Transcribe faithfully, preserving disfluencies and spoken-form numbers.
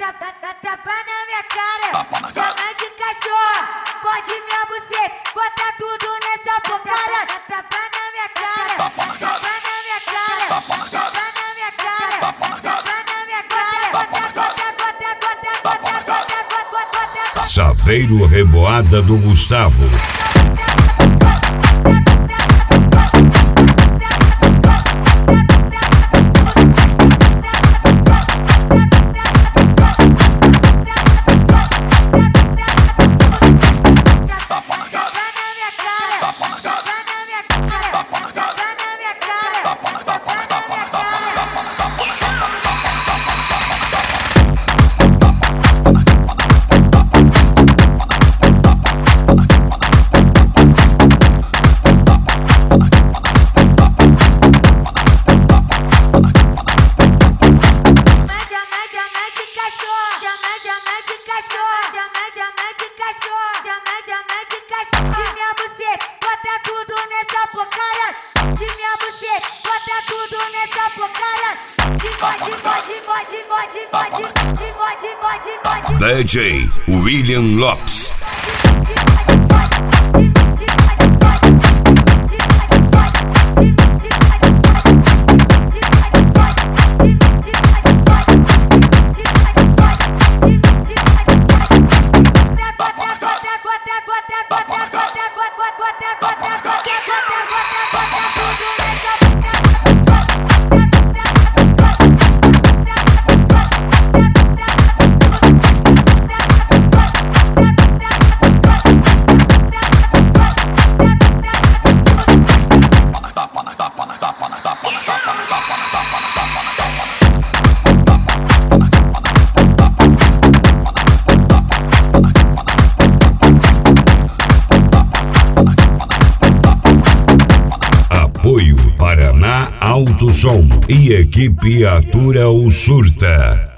tapa na minha cara, chama de cachorro, pode me abuser, bota tudo nessa porcaria. Tapa na minha cara, tapa na minha cara, tapa na minha cara, tapa na minha cara, Saveiro Revoada do Gustavo. D J William Lopes. Apoio Paraná Alto Som e equipe Atura o Surta.